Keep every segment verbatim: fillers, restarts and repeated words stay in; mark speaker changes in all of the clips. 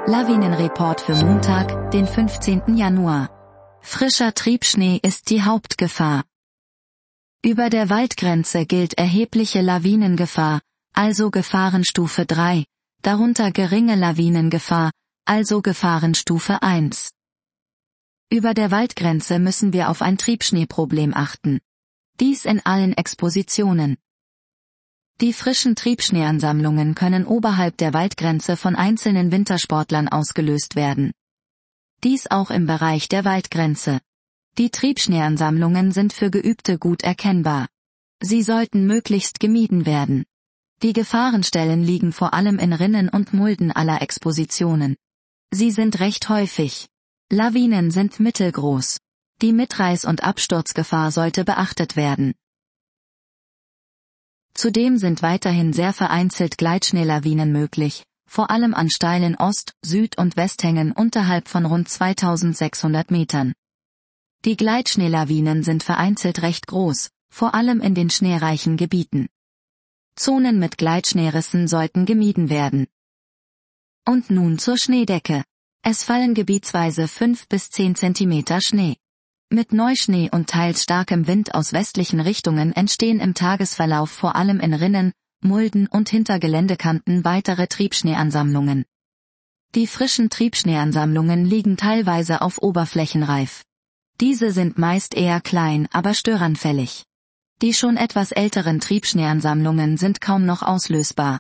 Speaker 1: Lawinenreport für Montag, den fünfzehnten Januar. Frischer Triebschnee ist die Hauptgefahr. Über der Waldgrenze gilt erhebliche Lawinengefahr, also Gefahrenstufe drei, darunter geringe Lawinengefahr, also Gefahrenstufe eins. Über der Waldgrenze müssen wir auf ein Triebschneeproblem achten. Dies in allen Expositionen. Die frischen Triebschneeansammlungen können oberhalb der Waldgrenze von einzelnen Wintersportlern ausgelöst werden. Dies auch im Bereich der Waldgrenze. Die Triebschneeansammlungen sind für Geübte gut erkennbar. Sie sollten möglichst gemieden werden. Die Gefahrenstellen liegen vor allem in Rinnen und Mulden aller Expositionen. Sie sind recht häufig. Lawinen sind mittelgroß. Die Mitreiß- und Absturzgefahr sollte beachtet werden. Zudem sind weiterhin sehr vereinzelt Gleitschneelawinen möglich, vor allem an steilen Ost-, Süd- und Westhängen unterhalb von rund zweitausendsechshundert Metern. Die Gleitschneelawinen sind vereinzelt recht groß, vor allem in den schneereichen Gebieten. Zonen mit Gleitschneerissen sollten gemieden werden. Und nun zur Schneedecke. Es fallen gebietsweise fünf bis zehn Zentimeter Schnee. Mit Neuschnee und teils starkem Wind aus westlichen Richtungen entstehen im Tagesverlauf vor allem in Rinnen, Mulden und hinter Geländekanten weitere Triebschneeansammlungen. Die frischen Triebschneeansammlungen liegen teilweise auf Oberflächenreif. Diese sind meist eher klein, aber störanfällig. Die schon etwas älteren Triebschneeansammlungen sind kaum noch auslösbar.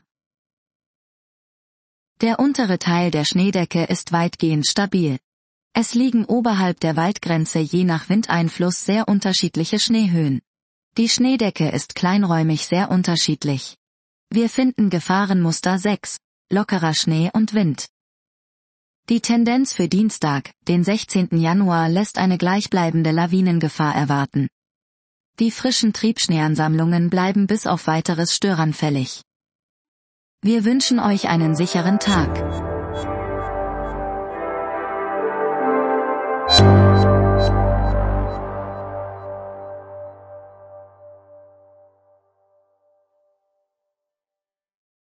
Speaker 1: Der untere Teil der Schneedecke ist weitgehend stabil. Es liegen oberhalb der Waldgrenze je nach Windeinfluss sehr unterschiedliche Schneehöhen. Die Schneedecke ist kleinräumig sehr unterschiedlich. Wir finden Gefahrenmuster sechs, lockerer Schnee und Wind. Die Tendenz für Dienstag, den sechzehnten Januar lässt eine gleichbleibende Lawinengefahr erwarten. Die frischen Triebschneeansammlungen bleiben bis auf weiteres störanfällig. Wir wünschen euch einen sicheren Tag.